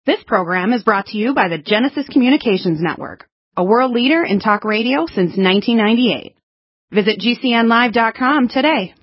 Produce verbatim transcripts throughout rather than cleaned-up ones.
This program is brought to you by the Genesis Communications Network, a world leader in talk radio since nineteen ninety-eight. Visit G C N live dot com today.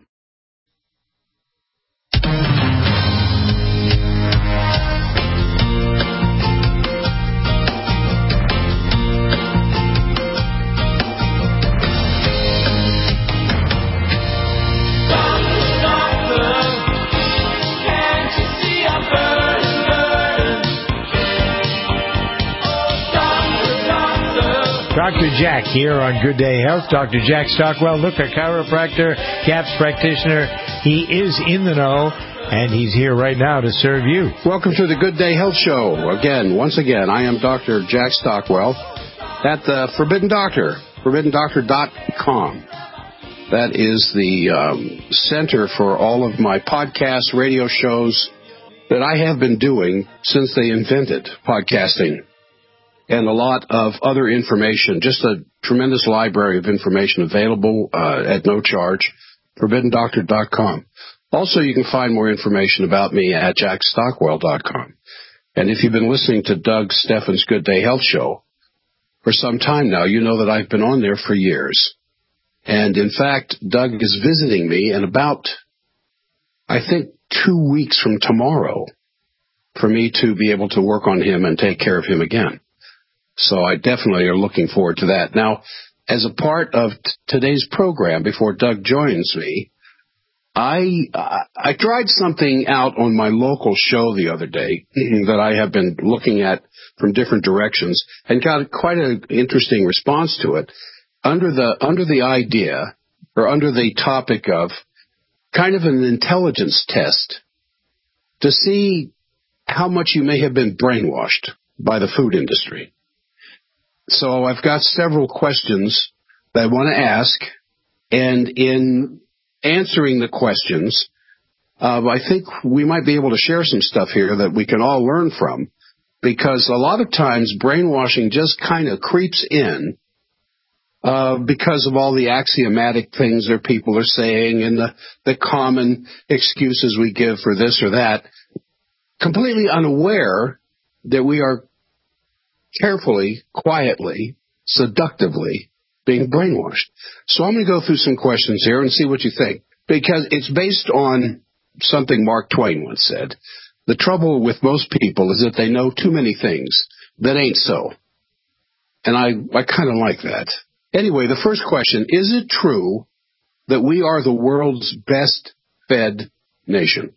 Doctor Jack here on Good Day Health. Doctor Jack Stockwell, look, a chiropractor, C A P S practitioner. He is in the know, and he's here right now to serve you. Welcome to the Good Day Health Show. Again, once again, I am Doctor Jack Stockwell at the Forbidden Doctor, forbidden doctor dot com. That is the um, center for all of my podcasts, radio shows that I have been doing since they invented podcasting. And a lot of other information, just a tremendous library of information available uh, at no charge, forbidden doctor dot com. Also, you can find more information about me at jack stockwell dot com. And if you've been listening to Doug Steffen's Good Day Health Show for some time now, you know that I've been on there for years. And in fact, Doug is visiting me in about, I think, two weeks from tomorrow for me to be able to work on him and take care of him again. So I definitely are looking forward to that. Now, as a part of t- today's program, before Doug joins me, I uh, I tried something out on my local show the other day that I have been looking at from different directions and got quite an interesting response to it under the under the idea or under the topic of kind of an intelligence test to see how much you may have been brainwashed by the food industry. So I've got several questions that I want to ask, and in answering the questions, uh, I think we might be able to share some stuff here that we can all learn from, because a lot of times brainwashing just kind of creeps in uh, because of all the axiomatic things that people are saying and the, the common excuses we give for this or that, completely unaware that we are carefully, quietly, seductively being brainwashed. So I'm going to go through some questions here and see what you think, because it's based on something Mark Twain once said. The trouble with most people is that they know too many things that ain't so. And I, I kind of like that. Anyway, the first question, is it true that we are the world's best fed nation?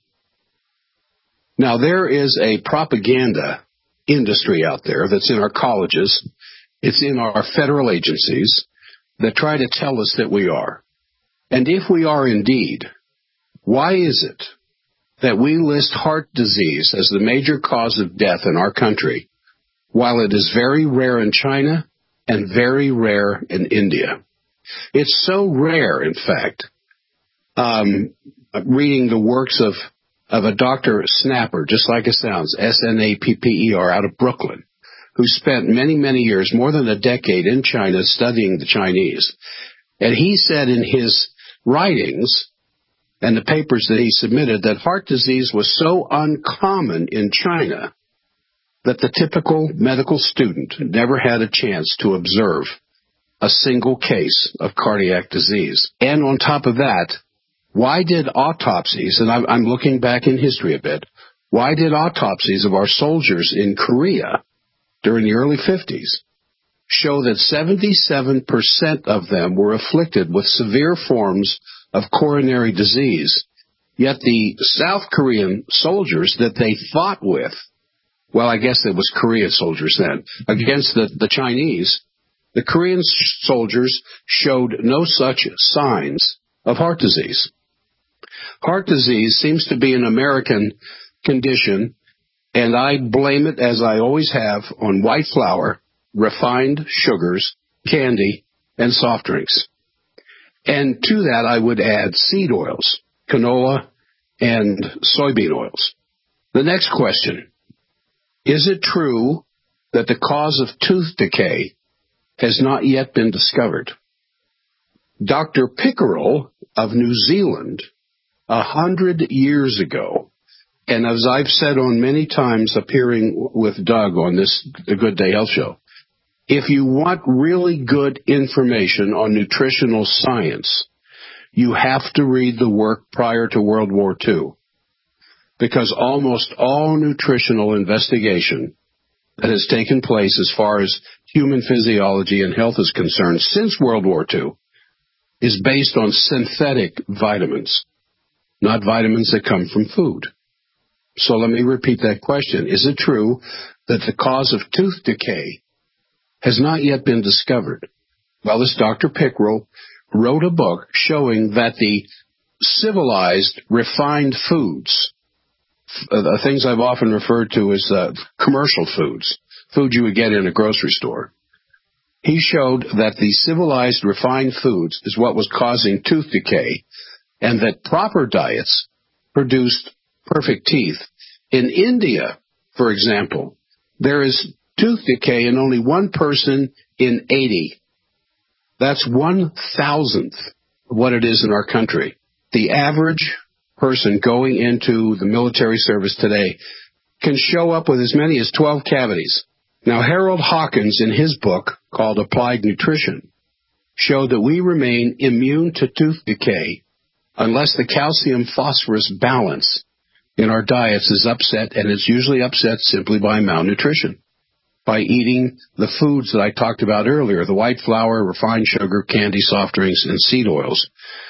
Now, there is a propaganda industry out there that's in our colleges, it's in our federal agencies that try to tell us that we are. And if we are indeed, why is it that we list heart disease as the major cause of death in our country, while it is very rare in China and very rare in India? It's so rare, in fact, um, reading the works of of a Doctor Snapper, just like it sounds, S N A P P E R, out of Brooklyn, who spent many, many years, more than a decade in China studying the Chinese. And he said in his writings and the papers that he submitted that heart disease was so uncommon in China that the typical medical student never had a chance to observe a single case of cardiac disease. And on top of that, why did autopsies, and I'm, I'm looking back in history a bit, why did autopsies of our soldiers in Korea during the early fifties show that seventy-seven percent of them were afflicted with severe forms of coronary disease, yet the South Korean soldiers that they fought with, well, I guess it was Korea soldiers then, against the, the Chinese, the Korean soldiers showed no such signs of heart disease. Heart disease seems to be an American condition, and I blame it, as I always have, on white flour, refined sugars, candy, and soft drinks. And to that, I would add seed oils, canola, and soybean oils. The next question, is it true that the cause of tooth decay has not yet been discovered? Doctor Pickerel of New Zealand, a hundred years ago, And as I've said on many times appearing with Doug on this The Good Day Health Show, if you want really good information on nutritional science, you have to read the work prior to World War Two. Because almost all nutritional investigation that has taken place as far as human physiology and health is concerned since World War Two is based on synthetic vitamins, not vitamins that come from food. So let me repeat that question. Is it true that the cause of tooth decay has not yet been discovered? Well, this Doctor Pickrell wrote a book showing that the civilized, refined foods, uh, the things I've often referred to as uh, commercial foods, food you would get in a grocery store, he showed that the civilized, refined foods is what was causing tooth decay, and that proper diets produced perfect teeth. In India, for example, there is tooth decay in only one person in eighty. That's one thousandth of what it is in our country. The average person going into the military service today can show up with as many as twelve cavities. Now, Harold Hawkins, in his book called Applied Nutrition, showed that we remain immune to tooth decay unless the calcium-phosphorus balance in our diets is upset, and it's usually upset simply by malnutrition, by eating the foods that I talked about earlier, the white flour, refined sugar, candy, soft drinks, and seed oils,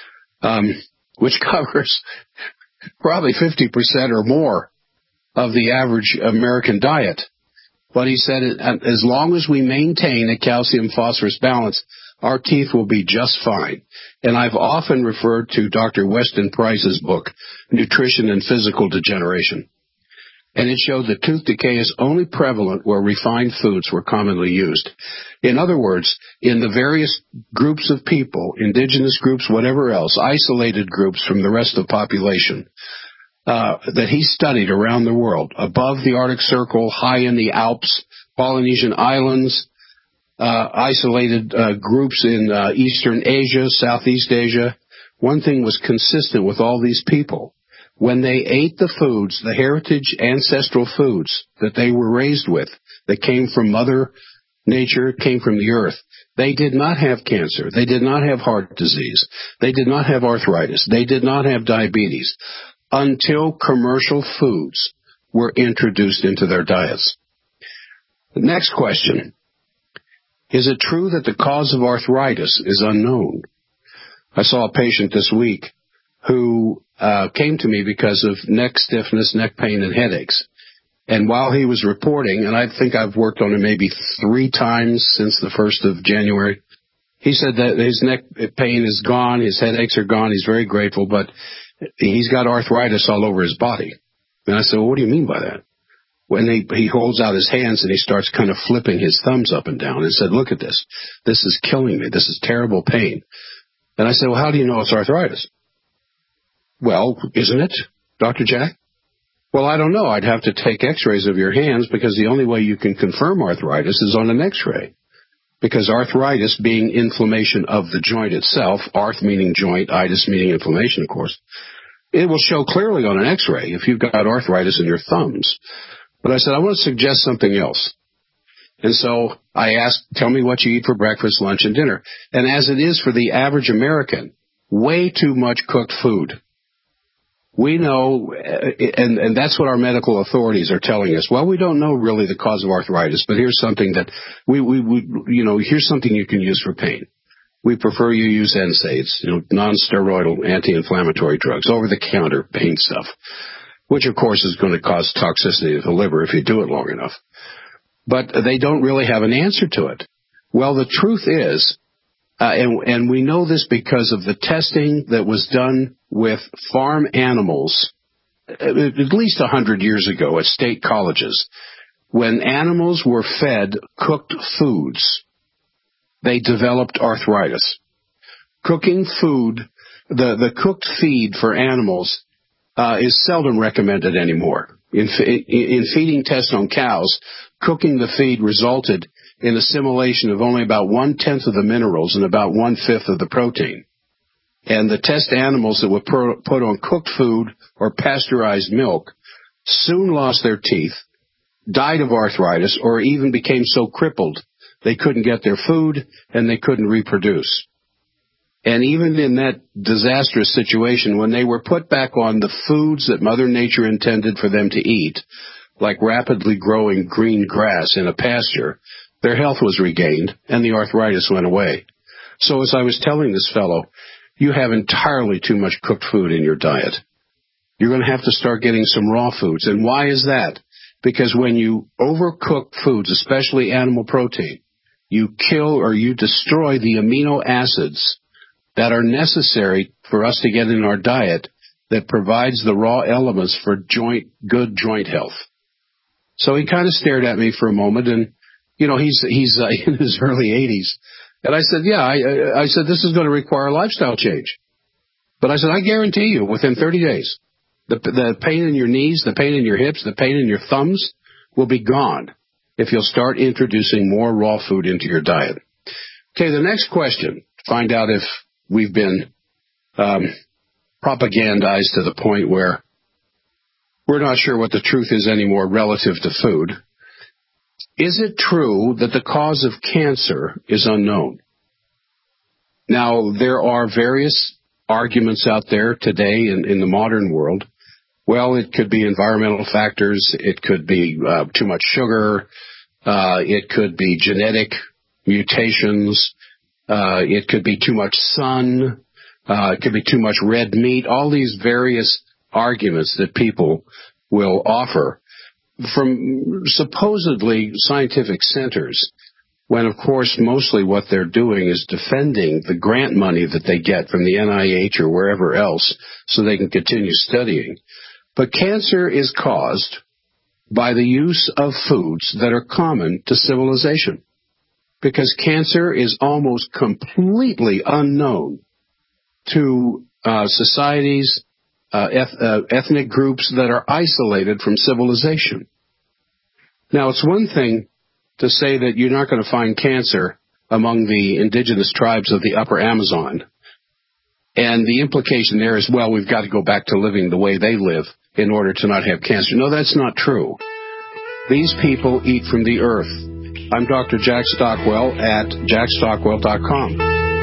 um, which covers probably fifty percent or more of the average American diet. But he said, as long as we maintain a calcium-phosphorus balance, our teeth will be just fine. And I've often referred to Doctor Weston Price's book, Nutrition and Physical Degeneration. And it showed that tooth decay is only prevalent where refined foods were commonly used. In other words, in the various groups of people, indigenous groups, whatever else, isolated groups from the rest of the population, uh, that he studied around the world, above the Arctic Circle, high in the Alps, Polynesian Islands, uh, isolated uh, groups in uh, Eastern Asia, Southeast Asia, one thing was consistent with all these people. When they ate the foods, the heritage ancestral foods that they were raised with, that came from Mother Nature, came from the earth, they did not have cancer. They did not have heart disease. They did not have arthritis. They did not have diabetes until commercial foods were introduced into their diets. The next question. Is it true that the cause of arthritis is unknown? I saw a patient this week who uh, came to me because of neck stiffness, neck pain, and headaches. And while he was reporting, and I think I've worked on him maybe three times since the first of January, he said that his neck pain is gone, his headaches are gone, he's very grateful, but he's got arthritis all over his body. And I said, well, what do you mean by that? When he, he holds out his hands and he starts kind of flipping his thumbs up and down and said, look at this. This is killing me. This is terrible pain. And I said, well, how do you know it's arthritis? Well, isn't it, Doctor Jack? Well, I don't know. I'd have to take x-rays of your hands because the only way you can confirm arthritis is on an x-ray. Because arthritis being inflammation of the joint itself, arth meaning joint, itis meaning inflammation, of course, it will show clearly on an x-ray if you've got arthritis in your thumbs. But I said, I want to suggest something else. And so I asked, tell me what you eat for breakfast, lunch, and dinner. And as it is for the average American, way too much cooked food. We know, and, and that's what our medical authorities are telling us. Well, we don't know really the cause of arthritis, but here's something that we, we, we you know, here's something you can use for pain. We prefer you use N SAIDs, you know, non-steroidal anti-inflammatory drugs, over-the-counter pain stuff, which of course is going to cause toxicity to the liver if you do it long enough. But they don't really have an answer to it. Well, the truth is, uh, and, and we know this because of the testing that was done with farm animals at least one hundred years ago at state colleges. When animals were fed cooked foods, they developed arthritis. Cooking food, the, the cooked feed for animals uh, is seldom recommended anymore. In, in feeding tests on cows, cooking the feed resulted in assimilation of only about one-tenth of the minerals and about one-fifth of the protein. And the test animals that were put on cooked food or pasteurized milk soon lost their teeth, died of arthritis, or even became so crippled they couldn't get their food and they couldn't reproduce. And even in that disastrous situation, when they were put back on the foods that Mother Nature intended for them to eat, like rapidly growing green grass in a pasture, their health was regained and the arthritis went away. So as I was telling this fellow, you have entirely too much cooked food in your diet. You're going to have to start getting some raw foods. And why is that? Because when you overcook foods, especially animal protein, you kill or you destroy the amino acids that are necessary for us to get in our diet that provides the raw elements for joint, good joint health. So he kind of stared at me for a moment, and, you know, he's, he's uh, in his early eighties. And I said, yeah, I, I said, this is going to require a lifestyle change. But I said, I guarantee you, within thirty days, the, the pain in your knees, the pain in your hips, the pain in your thumbs will be gone if you'll start introducing more raw food into your diet. Okay, the next question, find out if we've been um, propagandized to the point where we're not sure what the truth is anymore relative to food. Is it true that the cause of cancer is unknown? Now, there are various arguments out there today in, in the modern world. Well, it could be environmental factors. It could be uh, too much sugar. Uh, it could be genetic mutations. Uh, it could be too much sun. Uh, it could be too much red meat. All these various arguments that people will offer from supposedly scientific centers, when, of course, mostly what they're doing is defending the grant money that they get from the N I H or wherever else so they can continue studying. But cancer is caused by the use of foods that are common to civilization, because cancer is almost completely unknown to uh, societies, uh, eth- uh, ethnic groups that are isolated from civilization. Now, it's one thing to say that you're not going to find cancer among the indigenous tribes of the upper Amazon. And the implication there is, well, we've got to go back to living the way they live in order to not have cancer. No, that's not true. These people eat from the earth. I'm Doctor Jack Stockwell at jack stockwell dot com.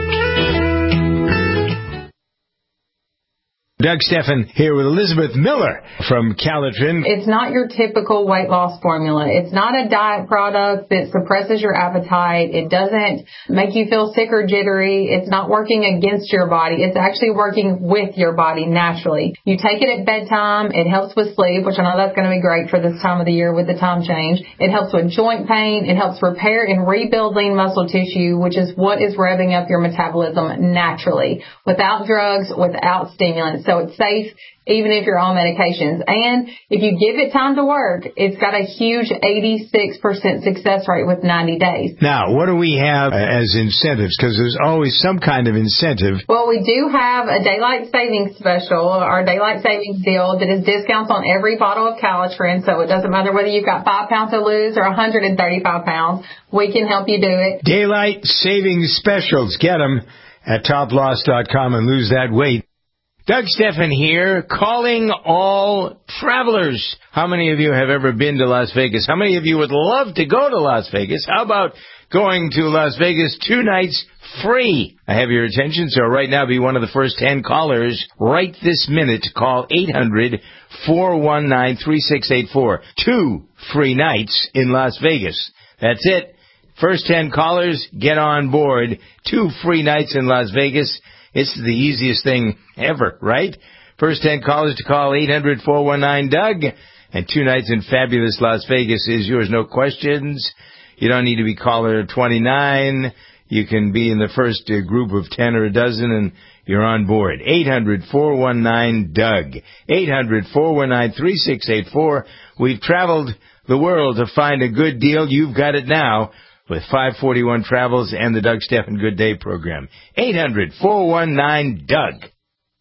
Doug Steffen here with Elizabeth Miller from Calitrin. It's not your typical weight loss formula. It's not a diet product that suppresses your appetite. It doesn't make you feel sick or jittery. It's not working against your body. It's actually working with your body naturally. You take it at bedtime. It helps with sleep, which I know that's going to be great for this time of the year with the time change. It helps with joint pain. It helps repair and rebuild lean muscle tissue, which is what is revving up your metabolism naturally, without drugs, without stimulants. So it's safe even if you're on medications. And if you give it time to work, it's got a huge eighty-six percent success rate with ninety days. Now, what do we have as incentives? Because there's always some kind of incentive. Well, we do have a daylight savings special, our daylight savings deal, that is discounts on every bottle of Calitrin. So it doesn't matter whether you've got five pounds to lose or one hundred thirty-five pounds. We can help you do it. Daylight savings specials. Get them at top loss dot com and lose that weight. Doug Steffen here, calling all travelers. How many of you have ever been to Las Vegas? How many of you would love to go to Las Vegas? How about going to Las Vegas two nights free? I have your attention, so right now be one of the first ten callers right this minute. Call eight hundred, four one nine, three six eight four. Two free nights in Las Vegas. That's it. First ten callers, get on board. Two free nights in Las Vegas. It's the easiest thing ever, right? First ten callers to call eight hundred, four one nine, Doug. And two nights in fabulous Las Vegas is yours. No questions. You don't need to be caller twenty-nine. You can be in the first uh, group of ten or a dozen, and you're on board. eight hundred, four one nine, Doug. eight hundred, four one nine, three six eight four. We've traveled the world to find a good deal. You've got it now with five forty-one Travels and the Doug Steffen Good Day program. eight hundred, four one nine, Doug.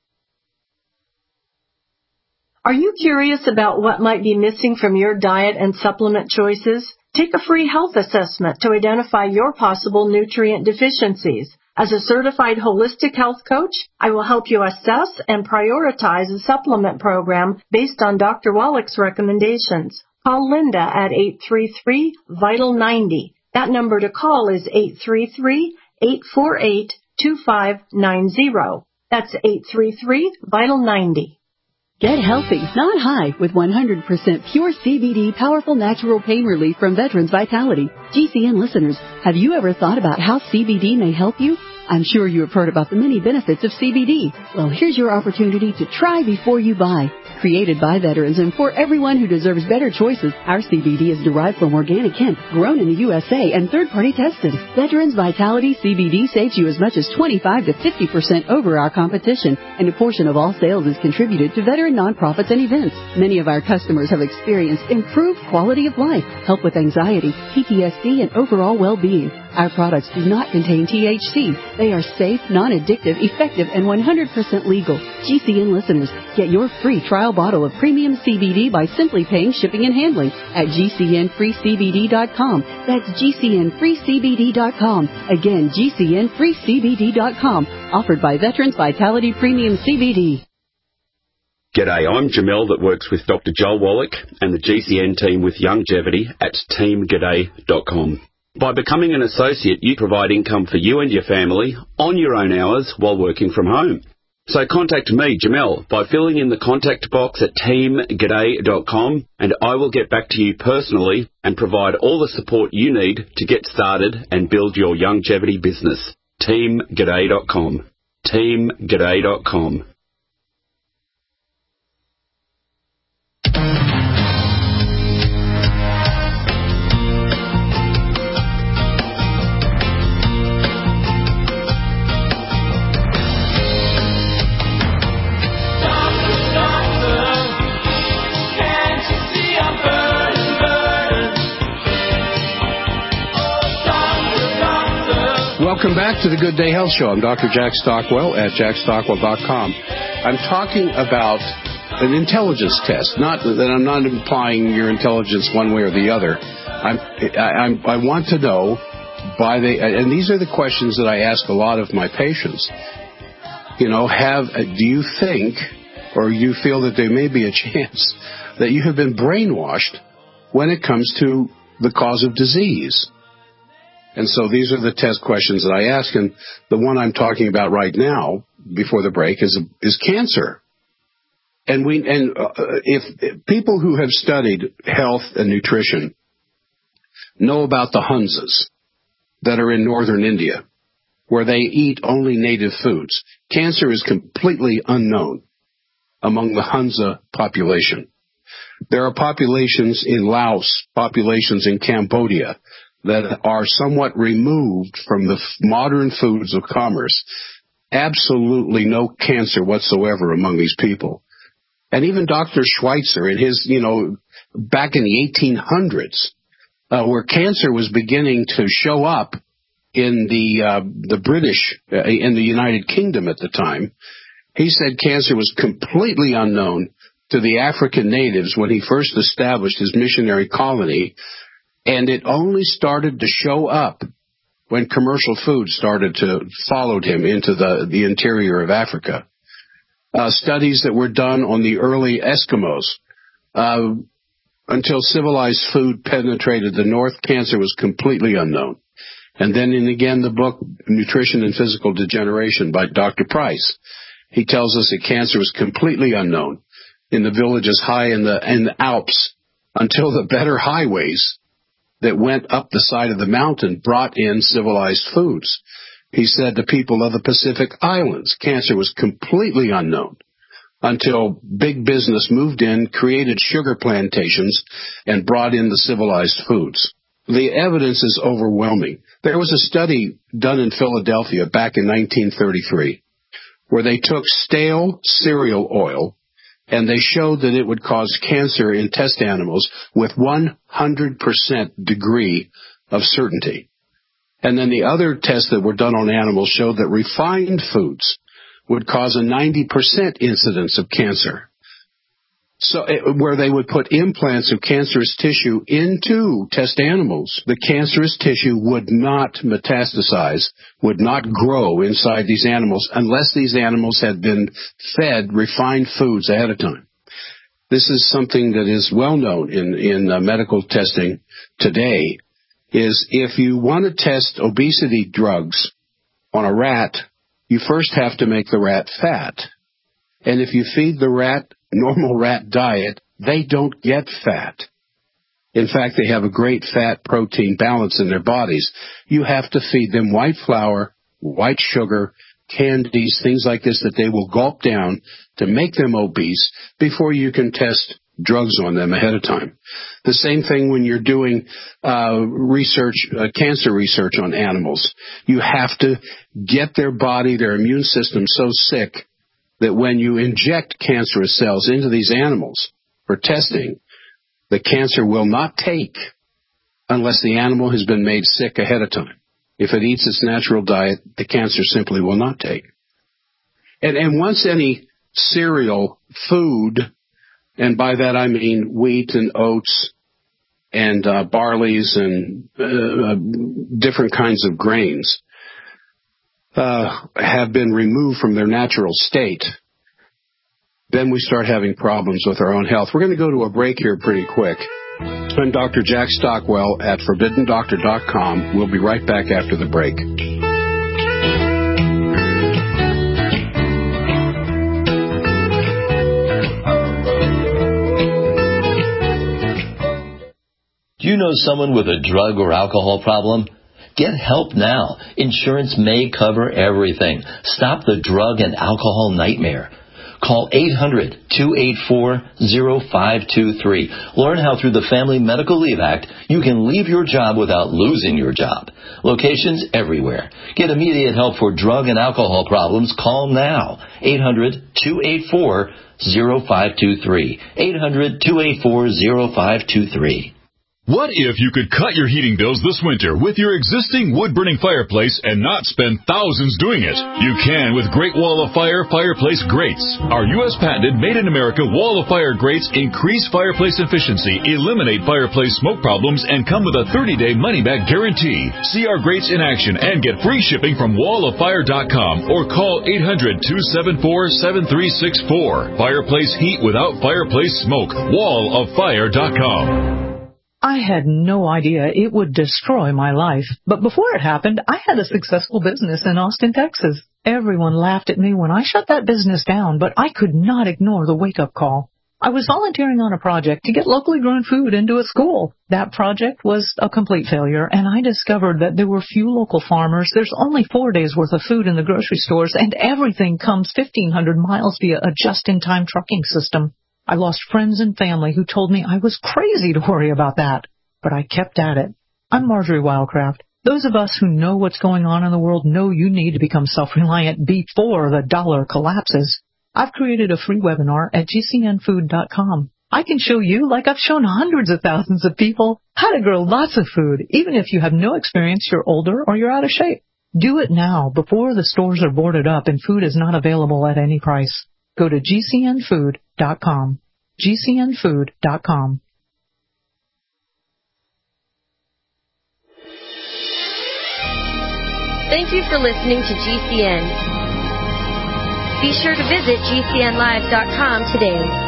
Are you curious about what might be missing from your diet and supplement choices? Take a free health assessment to identify your possible nutrient deficiencies. As a certified holistic health coach, I will help you assess and prioritize a supplement program based on Doctor Wallach's recommendations. Call Linda at eight three three, VITAL ninety. That number to call is eight three three, eight four eight, two five nine zero. That's eight three three, VITAL ninety. Get healthy, not high, with one hundred percent pure C B D powerful natural pain relief from Veterans Vitality. G C N listeners, have you ever thought about how C B D may help you? I'm sure you have heard about the many benefits of C B D. Well, here's your opportunity to try before you buy. Created by veterans and for everyone who deserves better choices, our C B D is derived from organic hemp, grown in the U S A and third-party tested. Veterans Vitality C B D saves you as much as twenty-five to fifty percent over our competition, and a portion of all sales is contributed to veteran nonprofits and events. Many of our customers have experienced improved quality of life, help with anxiety, P T S D, and overall well-being. Our products do not contain T H C. They are safe, non-addictive, effective, and one hundred percent legal. G C N listeners, get your free trial bottle of premium C B D by simply paying shipping and handling at G C N free C B D dot com. That's G C N free C B D dot com. Again, G C N free C B D dot com. Offered by Veterans Vitality Premium C B D. G'day, I'm Jamel that works with Doctor Joel Wallach and the G C N team with Longevity at team g'day dot com. By becoming an associate, you provide income for you and your family on your own hours while working from home. So contact me, Jamel, by filling in the contact box at team g'day dot com, and I will get back to you personally and provide all the support you need to get started and build your longevity business. team g'day dot com. team g'day dot com. Welcome back to the Good Day Health Show. I'm Doctor Jack Stockwell at jack stockwell dot com. I'm talking about an intelligence test. Not that I'm not implying your intelligence one way or the other. I'm, I, I'm, I want to know by the, and these are the questions that I ask a lot of my patients. You know, have do you think, or you feel that there may be a chance that you have been brainwashed when it comes to the cause of disease? And so these are the test questions that I ask, and the one I'm talking about right now, before the break, is is cancer. And we and uh, if, if people who have studied health and nutrition know about the Hunsas that are in northern India, where they eat only native foods, cancer is completely unknown among the Hunza population. There are populations in Laos, populations in Cambodia, that are somewhat removed from the modern foods of commerce. Absolutely no cancer whatsoever among these people. And even Doctor Schweitzer in his, you know, back in the eighteen hundreds, uh, where cancer was beginning to show up in the, uh, the British, uh, in the United Kingdom at the time, he said cancer was completely unknown to the African natives when he first established his missionary colony. And it only started to show up when commercial food started to followed him into the, the interior of Africa. Uh, studies that were done on the early Eskimos. Uh, until civilized food penetrated the North, cancer was completely unknown. And then in, again, the book, Nutrition and Physical Degeneration by Doctor Price, he tells us that cancer was completely unknown in the villages high in the, in the Alps until the better highways that went up the side of the mountain brought in civilized foods. He said the people of the Pacific Islands, cancer was completely unknown until big business moved in, created sugar plantations, and brought in the civilized foods. The evidence is overwhelming. There was a study done in Philadelphia back in nineteen thirty-three where they took stale cereal oil and they showed that it would cause cancer in test animals with one hundred percent degree of certainty. And then the other tests that were done on animals showed that refined foods would cause a ninety percent incidence of cancer. So it, where they would put implants of cancerous tissue into test animals, the cancerous tissue would not metastasize, would not grow inside these animals unless these animals had been fed refined foods ahead of time. This is something that is well known in, in uh, medical testing today, is if you want to test obesity drugs on a rat, you first have to make the rat fat. And if you feed the rat normal rat diet, they don't get fat. In fact, they have a great fat-protein balance in their bodies. You have to feed them white flour, white sugar, candies, things like this that they will gulp down to make them obese before you can test drugs on them ahead of time. The same thing when you're doing uh, research, uh, cancer research on animals. You have to get their body, their immune system so sick that when you inject cancerous cells into these animals for testing, the cancer will not take unless the animal has been made sick ahead of time. If it eats its natural diet, the cancer simply will not take. And, and once any cereal food, and by that I mean wheat and oats and uh, barleys and uh, different kinds of grains, uh, have been removed from their natural state, then we start having problems with our own health. We're going to go to a break here pretty quick. I'm Doctor Jack Stockwell at forbidden doctor dot com. We'll be right back after the break. Do you know someone with a drug or alcohol problem? Get help now. Insurance may cover everything. Stop the drug and alcohol nightmare. Call eight hundred, two eight four, zero five two three. Learn how through the Family Medical Leave Act you can leave your job without losing your job. Locations everywhere. Get immediate help for drug and alcohol problems. Call now. eight hundred, two eight four, zero five two three. eight hundred, two eight four, zero five two three. What if you could cut your heating bills this winter with your existing wood-burning fireplace and not spend thousands doing it? You can with Great Wall of Fire fireplace grates. Our U S patented made-in-America Wall of Fire grates increase fireplace efficiency, eliminate fireplace smoke problems, and come with a thirty-day money-back guarantee. See our grates in action and get free shipping from wall of fire dot com or call eight hundred, two seven four, seven three six four. Fireplace heat without fireplace smoke. wall of fire dot com. I had no idea it would destroy my life, but before it happened, I had a successful business in Austin, Texas. Everyone laughed at me when I shut that business down, but I could not ignore the wake-up call. I was volunteering on a project to get locally grown food into a school. That project was a complete failure, and I discovered that there were few local farmers. There's only four days' worth of food in the grocery stores, and everything comes fifteen hundred miles via a just-in-time trucking system. I lost friends and family who told me I was crazy to worry about that, but I kept at it. I'm Marjorie Wildcraft. Those of us who know what's going on in the world know you need to become self-reliant before the dollar collapses. I've created a free webinar at G C N food dot com. I can show you, like I've shown hundreds of thousands of people, how to grow lots of food, even if you have no experience, you're older, or you're out of shape. Do it now, before the stores are boarded up and food is not available at any price. Go to G C N food dot com. G C N food dot com. Thank you for listening to G C N. Be sure to visit G C N live dot com today.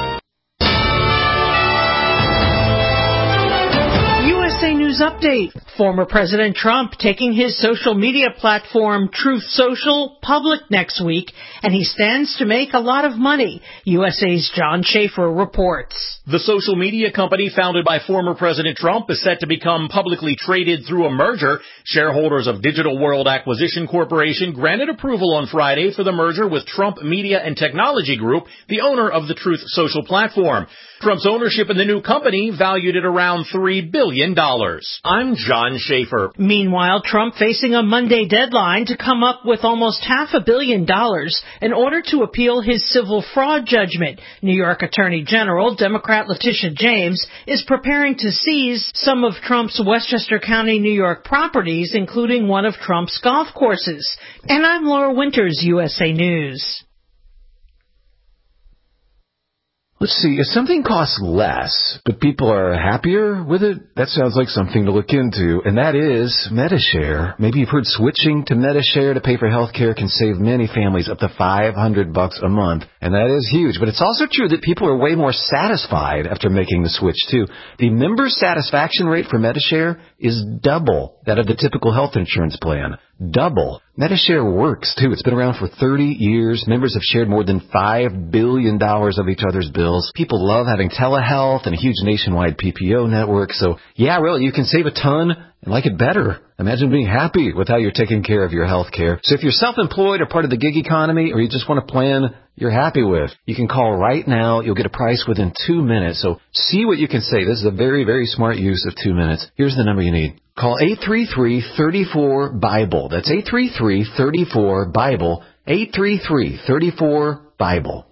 U S A News Update. Former President Trump taking his social media platform Truth Social public next week, and he stands to make a lot of money. U S A's John Schaefer reports. The social media company founded by former President Trump is set to become publicly traded through a merger. Shareholders of Digital World Acquisition Corporation granted approval on Friday for the merger with Trump Media and Technology Group, the owner of the Truth Social platform. Trump's ownership in the new company valued at around three billion dollars. I'm John Schaefer. Meanwhile, Trump facing a Monday deadline to come up with almost half a billion dollars in order to appeal his civil fraud judgment. New York Attorney General Democrat Letitia James is preparing to seize some of Trump's Westchester County, New York properties, including one of Trump's golf courses. And I'm Laura Winters, U S A News. Let's see, if something costs less, but people are happier with it, that sounds like something to look into, and that is Medi-Share. Maybe you've heard switching to Medi-Share to pay for health care can save many families up to five hundred bucks a month, and that is huge. But it's also true that people are way more satisfied after making the switch, too. The member satisfaction rate for Medi-Share is double that of the typical health insurance plan. Double. Medi-Share works, too. It's been around for thirty years. Members have shared more than five billion dollars of each other's bills. People love having telehealth and a huge nationwide P P O network. So, yeah, really, you can save a ton and like it better. Imagine being happy with how you're taking care of your health care. So if you're self-employed or part of the gig economy, or you just want a plan you're happy with, you can call right now. You'll get a price within two minutes. So see what you can save. This is a very, very smart use of two minutes. Here's the number you need. Call eight three three, three four, BIBLE. That's eight three three, three four, BIBLE. eight three three, three four, BIBLE.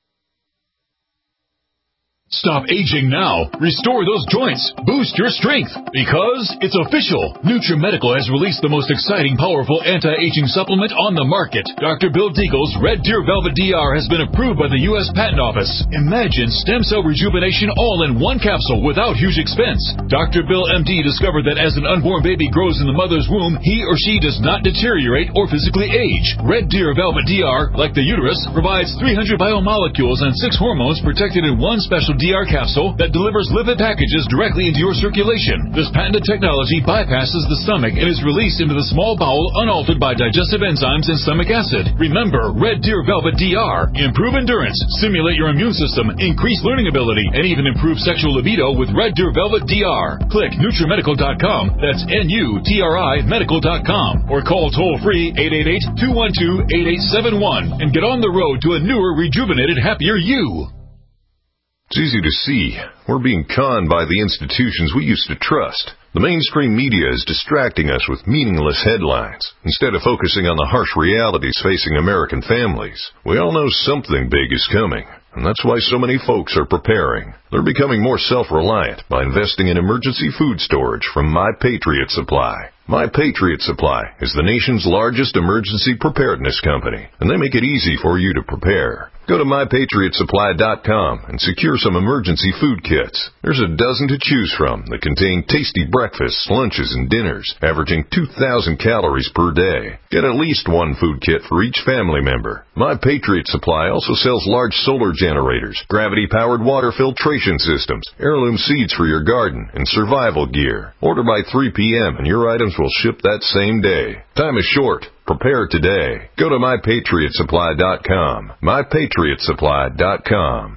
Stop aging now. Restore those joints. Boost your strength. Because it's official. NutriMedical has released the most exciting, powerful anti-aging supplement on the market. Doctor Bill Deagle's Red Deer Velvet D R has been approved by the U S Patent Office. Imagine stem cell rejuvenation all in one capsule without huge expense. Doctor Bill M D discovered that as an unborn baby grows in the mother's womb, he or she does not deteriorate or physically age. Red Deer Velvet D R, like the uterus, provides three hundred biomolecules and six hormones protected in one special D R capsule that delivers lipid packages directly into your circulation. This patented technology bypasses the stomach and is released into the small bowel unaltered by digestive enzymes and stomach acid. Remember, Red Deer Velvet D R. Improve endurance, stimulate your immune system, increase learning ability, and even improve sexual libido with Red Deer Velvet D R. Click NutriMedical dot com, that's N U T R I medical dot com, or call toll-free eight eight eight, two one two, eight eight seven one and get on the road to a newer, rejuvenated, happier you. It's easy to see. We're being conned by the institutions we used to trust. The mainstream media is distracting us with meaningless headlines, instead of focusing on the harsh realities facing American families. We all know something big is coming, and that's why so many folks are preparing. They're becoming more self-reliant by investing in emergency food storage from My Patriot Supply. My Patriot Supply is the nation's largest emergency preparedness company, and they make it easy for you to prepare. Go to my patriot supply dot com and secure some emergency food kits. There's a dozen to choose from that contain tasty breakfasts, lunches, and dinners, averaging two thousand calories per day. Get at least one food kit for each family member. My Patriot Supply also sells large solar generators, gravity-powered water filtration systems, heirloom seeds for your garden, and survival gear. Order by three p.m. and your items will ship that same day. Time is short. Prepare today. Go to my patriot supply dot com. my patriot supply dot com.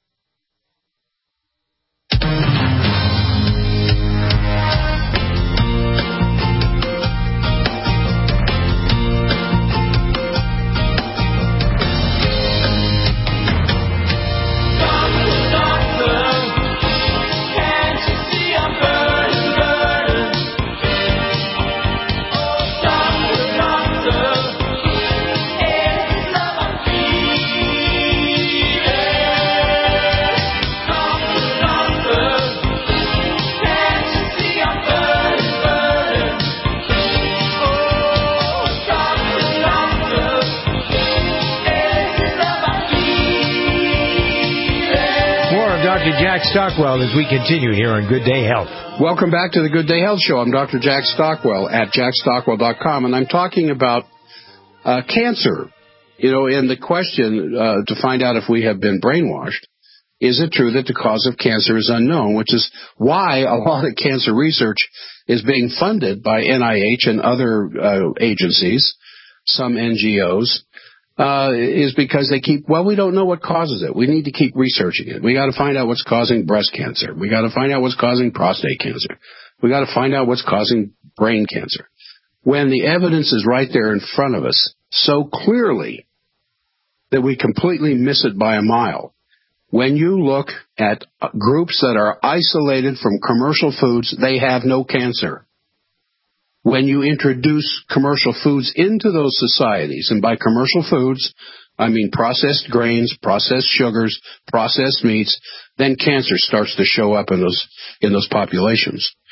Doctor Jack Stockwell as we continue here on Good Day Health. Welcome back to the Good Day Health Show. I'm Doctor Jack Stockwell at jack stockwell dot com, and I'm talking about uh, cancer. You know, and the question uh, to find out if we have been brainwashed, is it true that the cause of cancer is unknown, which is why a lot of cancer research is being funded by N I H and other uh, agencies, some N G Os. Uh, is because they keep, well, we don't know what causes it. We need to keep researching it. We got to find out what's causing breast cancer. We got to find out what's causing prostate cancer. We got to find out what's causing brain cancer. When the evidence is right there in front of us so clearly that we completely miss it by a mile. When you look at groups that are isolated from commercial foods, they have no cancer. When you introduce commercial foods into those societies, and by commercial foods, I mean processed grains, processed sugars, processed meats, then cancer starts to show up in those in those populations.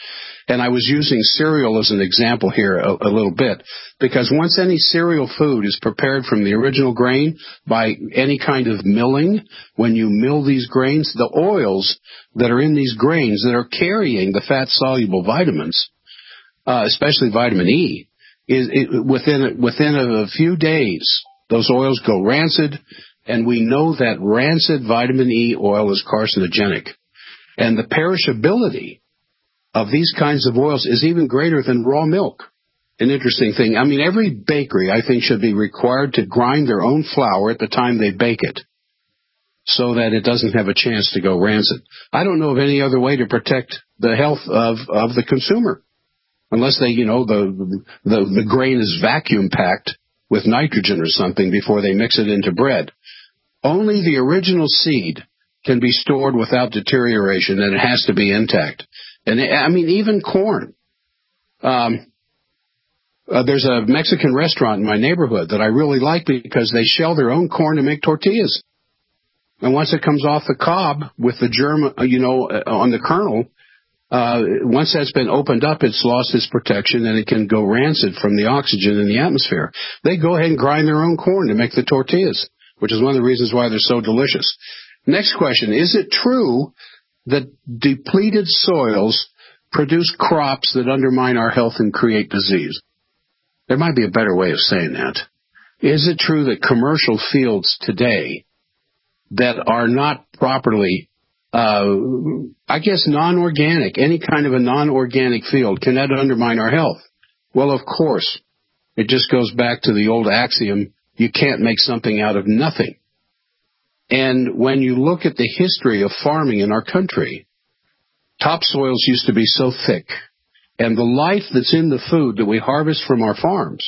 And I was using cereal as an example here a, a little bit, because once any cereal food is prepared from the original grain by any kind of milling, when you mill these grains, the oils that are in these grains that are carrying the fat-soluble vitamins, uh, especially vitamin E, is it, within within a, a few days, those oils go rancid, and we know that rancid vitamin E oil is carcinogenic. And the perishability of these kinds of oils is even greater than raw milk. An interesting thing. I mean, every bakery, I think, should be required to grind their own flour at the time they bake it so that it doesn't have a chance to go rancid. I don't know of any other way to protect the health of, of the consumer, unless they, you know, the, the, the grain is vacuum packed with nitrogen or something before they mix it into bread. Only the original seed can be stored without deterioration, and it has to be intact. And I mean, even corn. Um, uh, there's a Mexican restaurant in my neighborhood that I really like because they shell their own corn to make tortillas. And once it comes off the cob with the germ, you know, on the kernel, uh, once that's been opened up, it's lost its protection and it can go rancid from the oxygen in the atmosphere. They go ahead and grind their own corn to make the tortillas, which is one of the reasons why they're so delicious. Next question. Is it true that depleted soils produce crops that undermine our health and create disease? There might be a better way of saying that. Is it true that commercial fields today that are not properly, uh, I guess, non-organic, any kind of a non-organic field, can that undermine our health? Well, of course. It just goes back to the old axiom, you can't make something out of nothing. And when you look at the history of farming in our country, topsoils used to be so thick, and the life that's in the food that we harvest from our farms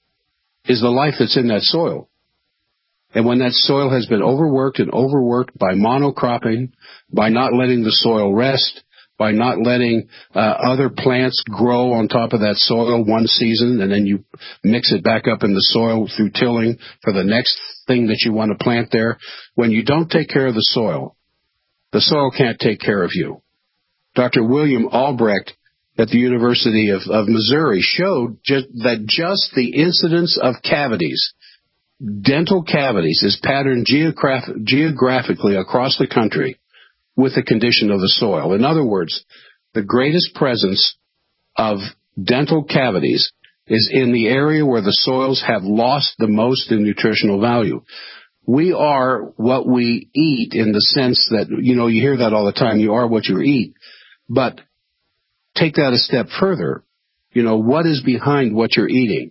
is the life that's in that soil. And when that soil has been overworked and overworked by monocropping, by not letting the soil rest, by not letting uh, other plants grow on top of that soil one season, and then you mix it back up in the soil through tilling for the next thing that you want to plant there. When you don't take care of the soil, the soil can't take care of you. Doctor William Albrecht at the University of, of Missouri showed just, that just the incidence of cavities, dental cavities, is patterned geograph- geographically across the country with the condition of the soil. In other words, the greatest presence of dental cavities is in the area where the soils have lost the most in nutritional value. We are what we eat, in the sense that, you know, you hear that all the time, you are what you eat. But take that a step further. You know, what is behind what you're eating?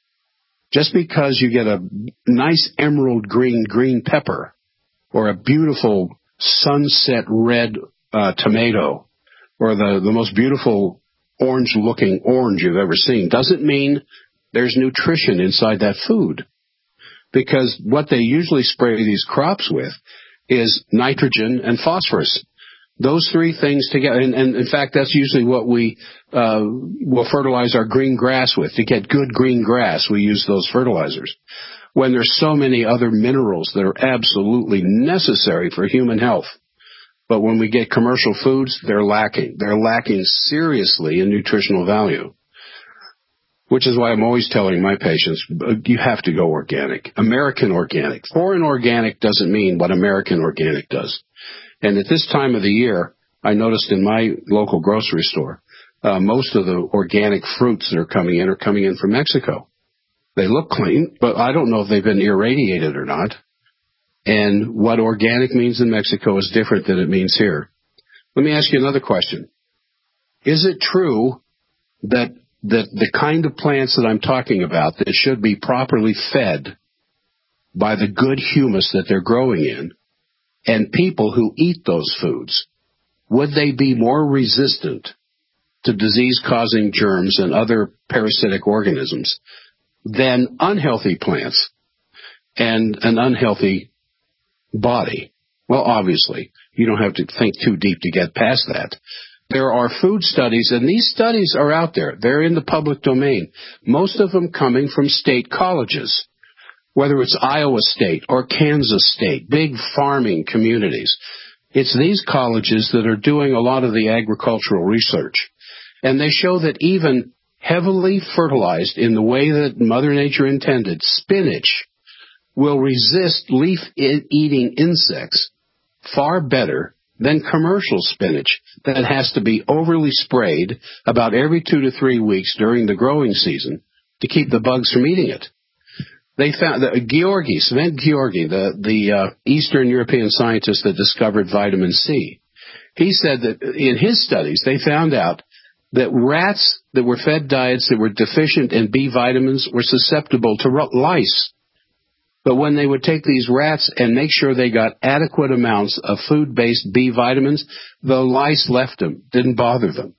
Just because you get a nice emerald green green pepper or a beautiful sunset red uh, tomato or the, the most beautiful orange-looking orange you've ever seen doesn't mean there's nutrition inside that food. Because what they usually spray these crops with is nitrogen and phosphorus. Those three things together, and, and in fact, that's usually what we uh, will fertilize our green grass with. To get good green grass, we use those fertilizers. When there's so many other minerals that are absolutely necessary for human health. But when we get commercial foods, they're lacking. They're lacking seriously in nutritional value. Which is why I'm always telling my patients, you have to go organic. American organic. Foreign organic doesn't mean what American organic does. And at this time of the year, I noticed in my local grocery store, uh, most of the organic fruits that are coming in are coming in from Mexico. They look clean, but I don't know if they've been irradiated or not. And what organic means in Mexico is different than it means here. Let me ask you another question. Is it true that that the kind of plants that I'm talking about that should be properly fed by the good humus that they're growing in, and people who eat those foods, would they be more resistant to disease-causing germs and other parasitic organisms than unhealthy plants and an unhealthy body? Well, obviously, you don't have to think too deep to get past that. There are food studies, and these studies are out there. They're in the public domain, most of them coming from state colleges, whether it's Iowa State or Kansas State, big farming communities. It's these colleges that are doing a lot of the agricultural research. And they show that even heavily fertilized in the way that Mother Nature intended, spinach will resist leaf-eating insects far better than commercial spinach that has to be overly sprayed about every two to three weeks during the growing season to keep the bugs from eating it. They found that Georgi, Svend Georgi, the, the uh, Eastern European scientist that discovered vitamin C, he said that in his studies they found out that rats that were fed diets that were deficient in B vitamins were susceptible to lice. But when they would take these rats and make sure they got adequate amounts of food-based B vitamins, the lice left them, didn't bother them.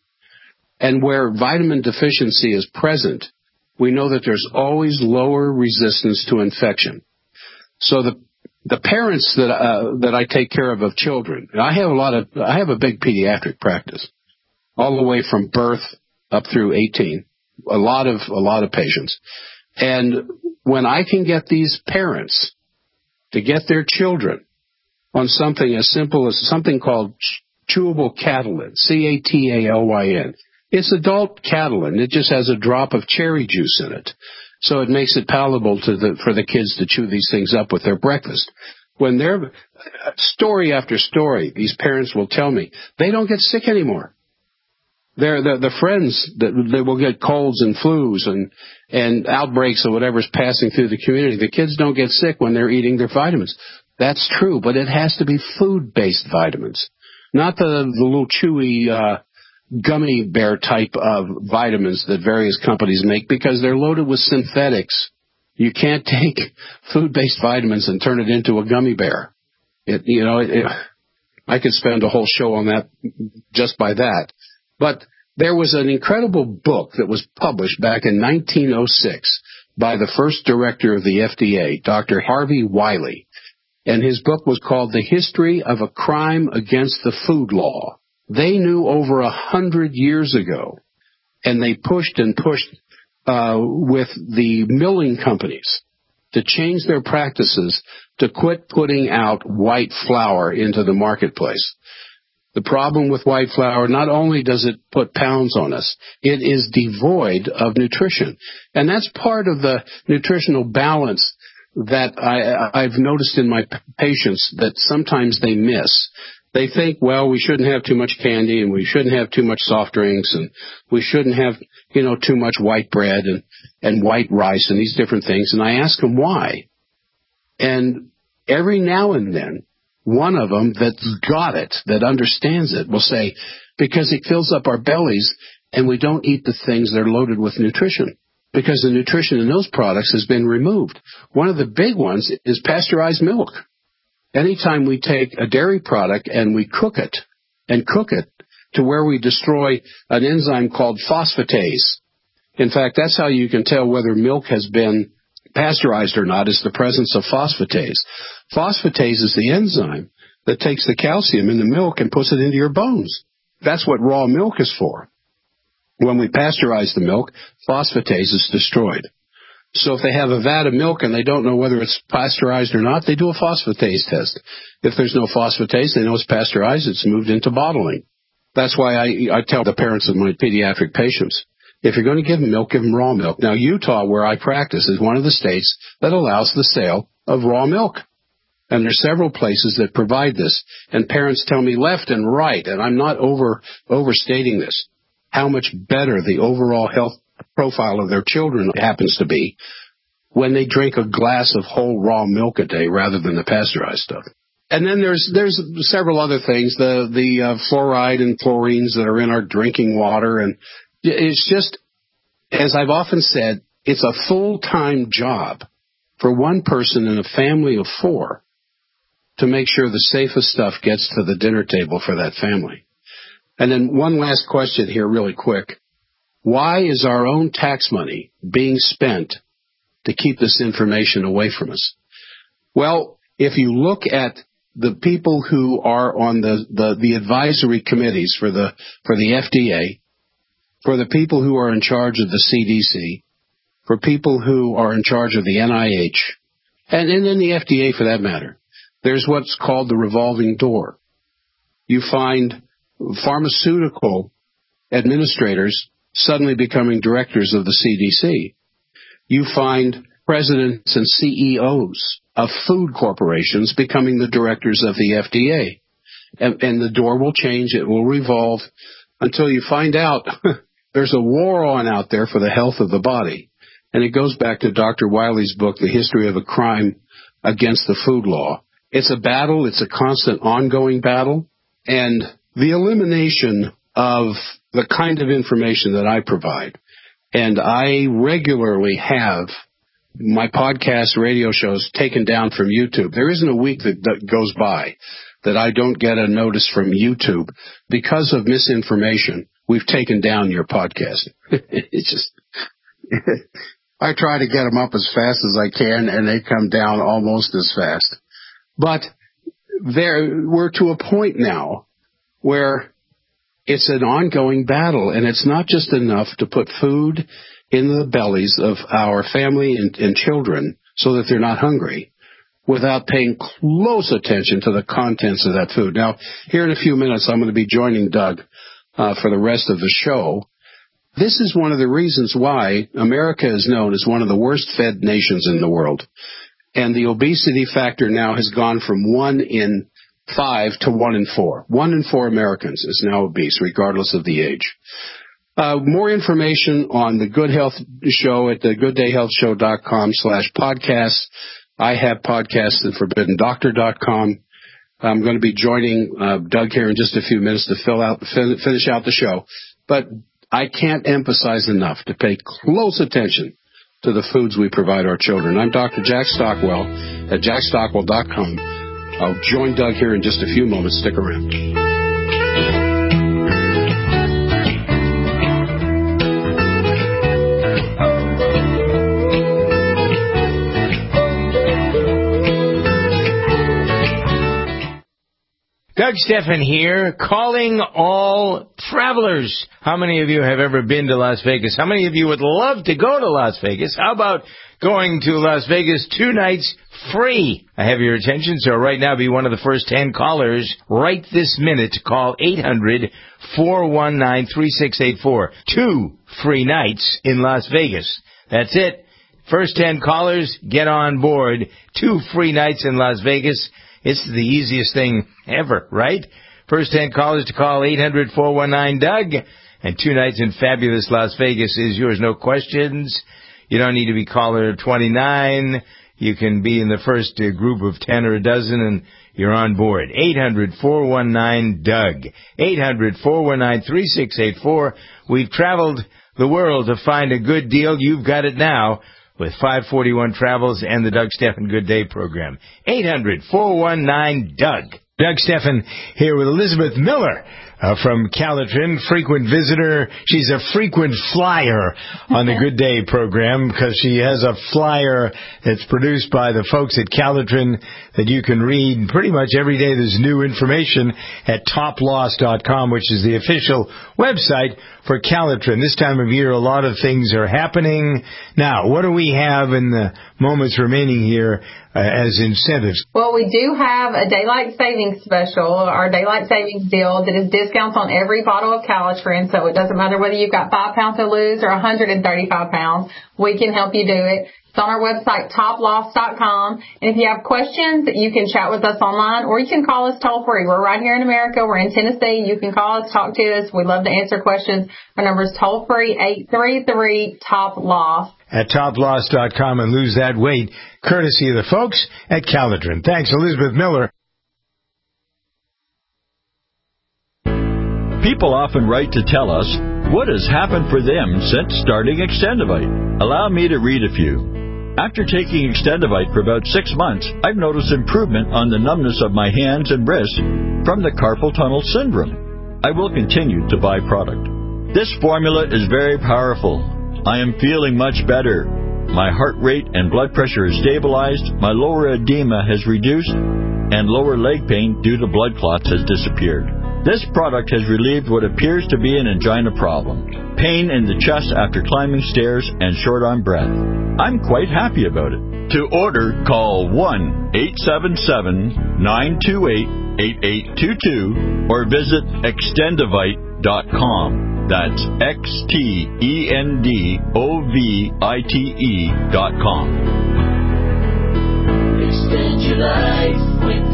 And where vitamin deficiency is present, we know that there's always lower resistance to infection. So the the parents that uh, that I take care of of children, I have a lot of I have a big pediatric practice, all the way from birth up through eighteen, a lot of a lot of patients. And when I can get these parents to get their children on something as simple as something called chewable Catalyn, C A T A L Y N. It's adult Catalyn. It just has a drop of cherry juice in it. So it makes it palatable to the, for the kids to chew these things up with their breakfast. When they're, story after story, these parents will tell me, they don't get sick anymore. They're the, the friends that they will get colds and flus and, and outbreaks of whatever's passing through the community. The kids don't get sick when they're eating their vitamins. That's true, but it has to be food-based vitamins, not the, the little chewy, uh, gummy bear type of vitamins that various companies make because they're loaded with synthetics. You can't take food-based vitamins and turn it into a gummy bear. It, you know, it, it, I could spend a whole show on that just by that. But there was an incredible book that was published back in nineteen oh six by the first director of the F D A, Doctor Harvey Wiley. And his book was called The History of a Crime Against the Food Law. They knew over a hundred years ago, and they pushed and pushed uh, with the milling companies to change their practices to quit putting out white flour into the marketplace. The problem with white flour, not only does it put pounds on us, it is devoid of nutrition. And that's part of the nutritional balance that I, I've noticed in my patients that sometimes they miss. They think, well, we shouldn't have too much candy and we shouldn't have too much soft drinks and we shouldn't have, you know, too much white bread and, and white rice and these different things. And I ask them why. And every now and then, one of them that's got it, that understands it, will say, because it fills up our bellies and we don't eat the things that are loaded with nutrition. Because the nutrition in those products has been removed. One of the big ones is pasteurized milk. Anytime we take a dairy product and we cook it, and cook it to where we destroy an enzyme called phosphatase. In fact, that's how you can tell whether milk has been pasteurized or not, is the presence of phosphatase. Phosphatase is the enzyme that takes the calcium in the milk and puts it into your bones. That's what raw milk is for. When we pasteurize the milk, phosphatase is destroyed. So if they have a vat of milk and they don't know whether it's pasteurized or not, they do a phosphatase test. If there's no phosphatase, they know it's pasteurized, it's moved into bottling. That's why I, I tell the parents of my pediatric patients, if you're going to give them milk, give them raw milk. Now, Utah, where I practice, is one of the states that allows the sale of raw milk. And there's several places that provide this. And parents tell me left and right, and I'm not over overstating this, how much better the overall health profile of their children happens to be when they drink a glass of whole raw milk a day rather than the pasteurized stuff. And then there's there's several other things, the the uh, fluoride and fluorines that are in our drinking water, and it's just, as I've often said, it's a full-time job for one person in a family of four to make sure the safest stuff gets to the dinner table for that family. And then one last question here really quick. Why is our own tax money being spent to keep this information away from us? Well, if you look at the people who are on the, the, the advisory committees for the, for the F D A, for the people who are in charge of the C D C, for people who are in charge of the N I H, and, and then the F D A for that matter, there's what's called the revolving door. You find pharmaceutical administrators suddenly becoming directors of the C D C. You find presidents and C E Os of food corporations becoming the directors of the F D A. And, and the door will change, it will revolve, until you find out there's a war on out there for the health of the body. And it goes back to Doctor Wiley's book, The History of a Crime Against the Food Law. It's a battle, it's a constant ongoing battle, and the elimination of the kind of information that I provide, and I regularly have my podcast radio shows taken down from YouTube. There isn't a week that, that goes by that I don't get a notice from YouTube because of misinformation. We've taken down your podcast. It's just, I try to get them up as fast as I can, and they come down almost as fast. But there, we're to a point now where it's an ongoing battle, and it's not just enough to put food in the bellies of our family and, and children so that they're not hungry without paying close attention to the contents of that food. Now, here in a few minutes, I'm going to be joining Doug uh, for the rest of the show. This is one of the reasons why America is known as one of the worst-fed nations in the world. And the obesity factor now has gone from one in five to one in four. One in four Americans is now obese, regardless of the age. Uh, more information on the Good Health Show at the good day health show dot com slash podcasts. I have podcasts at forbidden doctor dot com. I'm going to be joining uh, Doug here in just a few minutes to fill out, fin- finish out the show. But I can't emphasize enough to pay close attention to the foods we provide our children. I'm Doctor Jack Stockwell at jack stockwell dot com. I'll join Doug here in just a few moments. Stick around. Doug Steffen here, calling all travelers. How many of you have ever been to Las Vegas? How many of you would love to go to Las Vegas? How about going to Las Vegas two nights free? I have your attention, so right now be one of the first ten callers right this minute to call eight hundred, four one nine, three six eight four. Two free nights in Las Vegas. That's it. First ten callers, get on board. Two free nights in Las Vegas. It's the easiest thing ever, right? First ten callers to call eight hundred, four one nine, Doug. And two nights in fabulous Las Vegas is yours. No questions. You don't need to be caller twenty-nine. You can be in the first uh, group of ten or a dozen, and you're on board. eight hundred, four one nine, Doug. eight hundred, four one nine, three six eight four. We've traveled the world to find a good deal. You've got it now with five forty-one Travels and the Doug Steffen Good Day program. eight hundred, four one nine, Doug. Doug Steffen here with Elizabeth Miller uh, from Calitrin, frequent visitor. She's a frequent flyer on the Good Day program because she has a flyer that's produced by the folks at Calitrin that you can read pretty much every day. There's new information at top loss dot com, which is the official website for Calitrin. This time of year, a lot of things are happening. Now, what do we have in the moments remaining here uh, as incentives? Well, we do have a daylight savings special, our daylight savings deal that is discounts on every bottle of Calitrin. So it doesn't matter whether you've got five pounds to lose or one hundred thirty-five pounds. We can help you do it. It's on our website, top loss dot com. And if you have questions, you can chat with us online or you can call us toll free. We're right here in America. We're in Tennessee. You can call us, talk to us. We love to answer questions. Our number is toll free, eight three three, top loss. At top loss dot com and lose that weight, courtesy of the folks at Calitrin. Thanks, Elizabeth Miller. People often write to tell us what has happened for them since starting Extendivite. Allow me to read a few. After taking Extendivite for about six months, I've noticed improvement on the numbness of my hands and wrists from the carpal tunnel syndrome. I will continue to buy product. This formula is very powerful. I am feeling much better. My heart rate and blood pressure is stabilized, my lower edema has reduced, and lower leg pain due to blood clots has disappeared. This product has relieved what appears to be an angina problem, pain in the chest after climbing stairs, and short-arm breath. I'm quite happy about it. To order, call one eight seven seven, nine two eight, eight eight two two or visit extendivite dot com. That's X T E N D O V I T E dot com. Extend your life with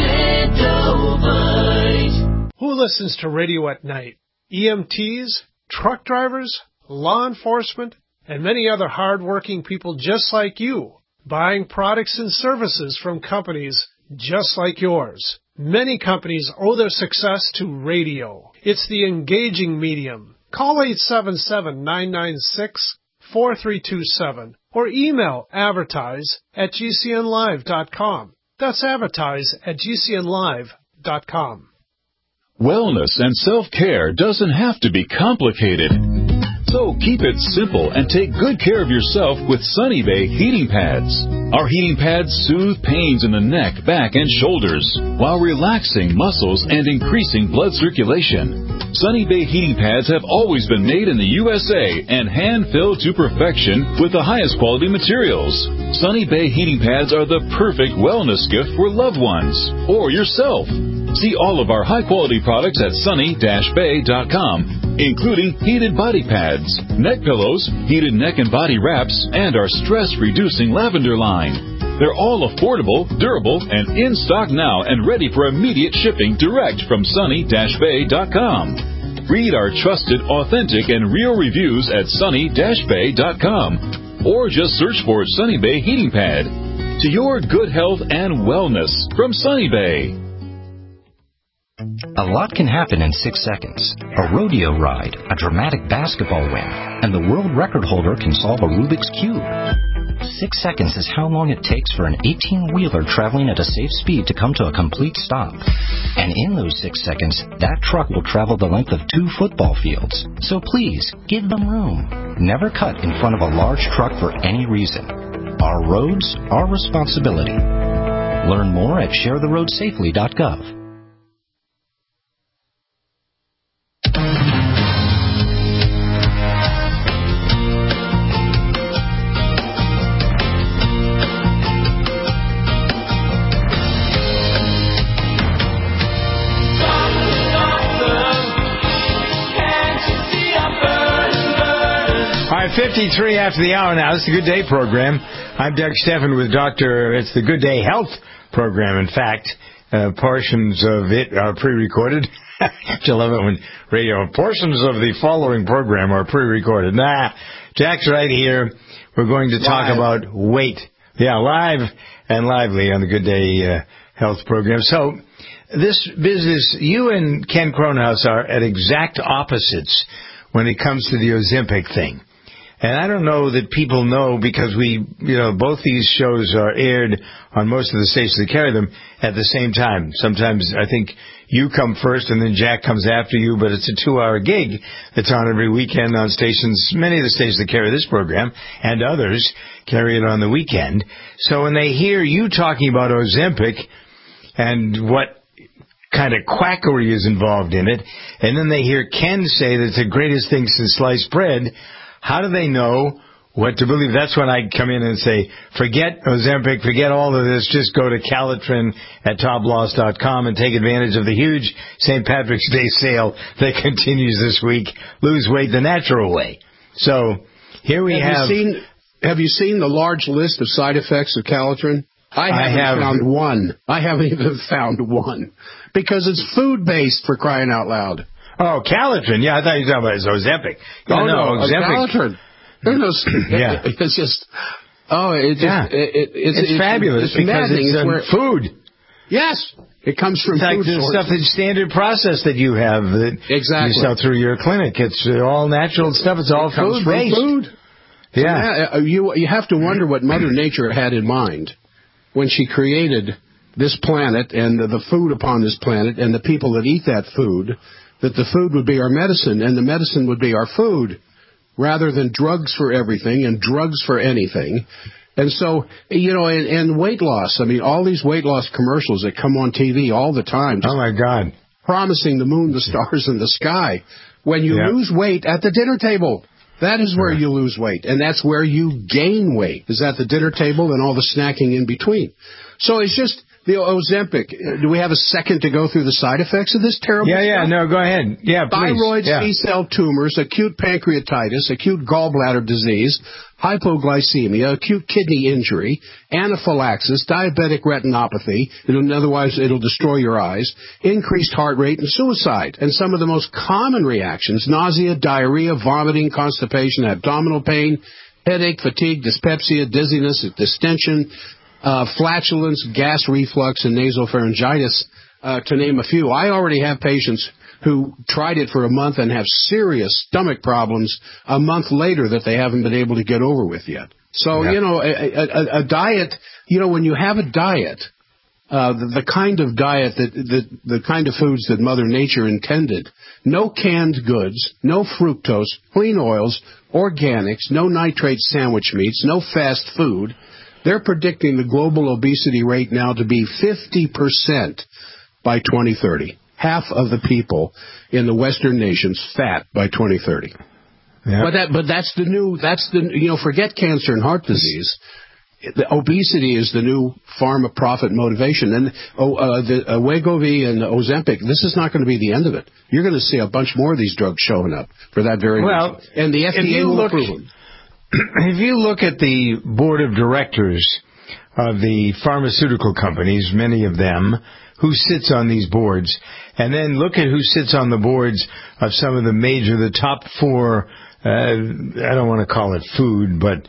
Extendovite. Who listens to radio at night? E M Ts, truck drivers, law enforcement, and many other hard-working people just like you, buying products and services from companies just like yours. Many companies owe their success to radio. It's the engaging medium. Call eight seven seven, nine nine six, four three two seven or email advertise at G C N live dot com. That's advertise at G C N live dot com. Wellness and self-care doesn't have to be complicated. So keep it simple and take good care of yourself with Sunny Bay heating pads. Our heating pads soothe pains in the neck, back, and shoulders while relaxing muscles and increasing blood circulation. Sunny Bay heating pads have always been made in the U S A and hand-filled to perfection with the highest quality materials. Sunny Bay heating pads are the perfect wellness gift for loved ones or yourself. See all of our high-quality products at sunny dash bay dot com, including heated body pads, neck pillows, heated neck and body wraps, and our stress-reducing lavender line. They're all affordable, durable, and in stock now and ready for immediate shipping direct from sunny dash bay dot com. Read our trusted, authentic, and real reviews at sunny dash bay dot com or just search for Sunny Bay Heating Pad. To your good health and wellness from Sunny Bay. A lot can happen in six seconds. A rodeo ride, a dramatic basketball win, and the world record holder can solve a Rubik's Cube. Six seconds is how long it takes for an eighteen-wheeler traveling at a safe speed to come to a complete stop. And in those six seconds, that truck will travel the length of two football fields. So please, give them room. Never cut in front of a large truck for any reason. Our roads, our responsibility. Learn more at share the road safely dot gov. fifty-three after the hour now. It's the Good Day program. I'm Doug Steffen with Doctor It's the Good Day Health program. In fact, uh, portions of it are pre-recorded. I love it when radio, portions of the following program are pre-recorded. Nah, Jack's right here. We're going to talk live. about weight. Yeah, live and lively on the Good Day uh, Health program. So, this business, you and Ken Kronhaus are at exact opposites when it comes to the Ozempic thing. And I don't know that people know because we, you know, both these shows are aired on most of the stations that carry them at the same time. Sometimes I think you come first and then Jack comes after you, but it's a two-hour gig that's on every weekend on stations. Many of the stations that carry this program and others carry it on the weekend. So when they hear you talking about Ozempic and what kind of quackery is involved in it, and then they hear Ken say that it's the greatest thing since sliced bread, how do they know what to believe? That's when I come in and say, forget Ozempic, forget all of this, just go to Calitrin at top loss dot com and take advantage of the huge Saint Patrick's Day sale that continues this week. Lose weight the natural way. So here we have... Have you seen, have you seen the large list of side effects of Calitrin? I haven't I have, found one. I haven't even found one. Because it's food-based, for crying out loud. Oh, Calitrin. Yeah, I thought you were talking about Ozempic. Oh, no, no, no Calitrin. There's no, yeah. It's just, oh, it just, yeah. it, it, it's, it's, it's fabulous it's because it's, it's um, where, food. Yes. It comes from it's food like the sources. stuff that's standard process that you have that exactly. you sell through your clinic. It's all natural stuff. It's all it comes food-based. From food. Yeah. So, you, you have to wonder what Mother Nature had in mind when she created this planet and the food upon this planet and the people that eat that food, that the food would be our medicine and the medicine would be our food rather than drugs for everything and drugs for anything. And so, you know, and, and weight loss. I mean, all these weight loss commercials that come on T V all the time. Oh, my God. Promising the moon, the stars, and the sky. When you yeah. lose weight at the dinner table, that is where you lose weight. And that's where you gain weight, is at the dinner table and all the snacking in between. So it's just... The Ozempic. Do we have a second to go through the side effects of this terrible Yeah, yeah, stuff? no, go ahead. Yeah, please. Thyroid yeah. C-cell tumors, acute pancreatitis, acute gallbladder disease, hypoglycemia, acute kidney injury, anaphylaxis, diabetic retinopathy, it'll, otherwise it'll destroy your eyes, increased heart rate, and suicide. And some of the most common reactions, nausea, diarrhea, vomiting, constipation, abdominal pain, headache, fatigue, dyspepsia, dizziness, distension, uh, flatulence, gas reflux, and nasopharyngitis, uh, to name a few. I already have patients who tried it for a month and have serious stomach problems a month later that they haven't been able to get over with yet. So, yeah. you know, a, a, a diet, you know, when you have a diet, uh, the, the kind of diet that, the, the kind of foods that Mother Nature intended, no canned goods, no fructose, clean oils, organics, no nitrate sandwich meats, no fast food, they're predicting the global obesity rate now to be fifty percent by twenty thirty. Half of the people in the Western nations fat by twenty thirty. Yep. But that, but that's the new, that's the, you know, forget cancer and heart disease. The obesity is the new pharma profit motivation. And oh, uh, the uh, Wegovy and Ozempic, this is not going to be the end of it. You're going to see a bunch more of these drugs showing up for that very well, reason. And the F D A will look, approve them. If you look at the board of directors of the pharmaceutical companies, many of them, who sits on these boards, and then look at who sits on the boards of some of the major, the top four, uh, I don't want to call it food, but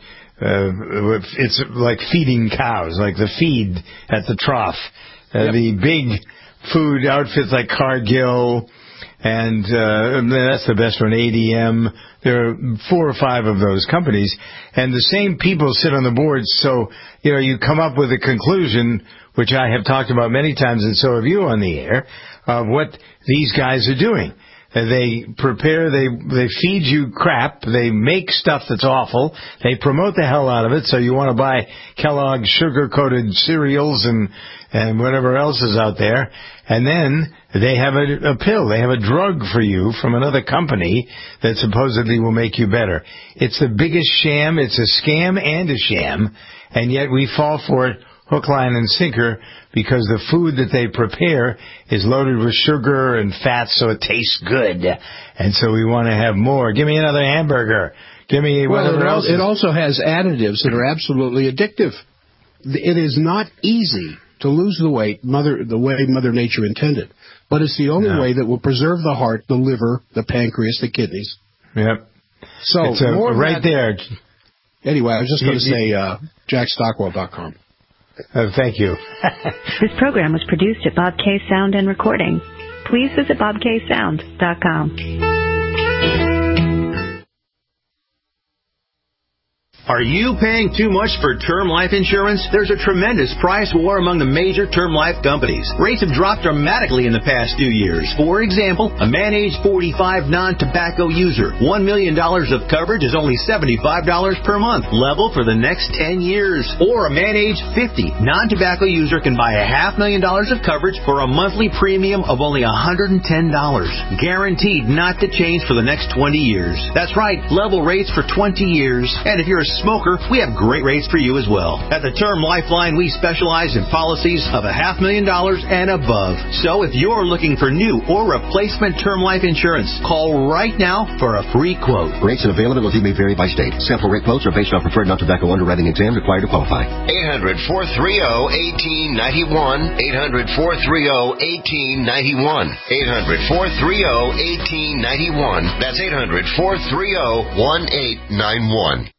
uh, it's like feeding cows, like the feed at the trough. Uh, yep. The big food outfits like Cargill, and uh, that's the best one, A D M. There are four or five of those companies, and the same people sit on the boards, so, you know, you come up with a conclusion, which I have talked about many times, and so have you on the air, of what these guys are doing. Uh, they prepare, they they feed you crap, they make stuff that's awful, they promote the hell out of it, so you want to buy Kellogg's sugar-coated cereals and, and whatever else is out there, and then they have a, a pill, they have a drug for you from another company that supposedly will make you better. It's the biggest sham, it's a scam and a sham, and yet we fall for it hook, line, and sinker, because the food that they prepare is loaded with sugar and fat, so it tastes good. And so we want to have more. Give me another hamburger. Give me well, whatever it else. It also has additives that are absolutely addictive. It is not easy to lose the weight mother the way Mother Nature intended, but it's the only no. way that will preserve the heart, the liver, the pancreas, the kidneys. Yep. So it's a, more right that, there. Anyway, I was just going to say uh, jack stockwell dot com. Uh, thank you. This program was produced at Bob K Sound and Recording. Please visit bob k sound dot com. Are you paying too much for term life insurance? There's a tremendous price war among the major term life companies. Rates have dropped dramatically in the past few years. For example, a man age forty-five non-tobacco user, one million dollars of coverage is only seventy-five dollars per month, level for the next ten years. Or a man age fifty non-tobacco user can buy a half million dollars of coverage for a monthly premium of only one hundred ten dollars. Guaranteed not to change for the next twenty years. That's right, level rates for twenty years. And if you're a smoker, we have great rates for you as well. At the Term Lifeline, we specialize in policies of a half million dollars and above. So if you're looking for new or replacement term life insurance, call right now for a free quote. Rates and availability may vary by state. Sample rate quotes are based on preferred non-tobacco underwriting exam required to qualify. eight hundred, four three zero, one eight nine one. eight hundred, four three zero, one eight nine one. eight hundred, four three zero, one eight nine one. That's eight hundred, four three zero, one eight nine one.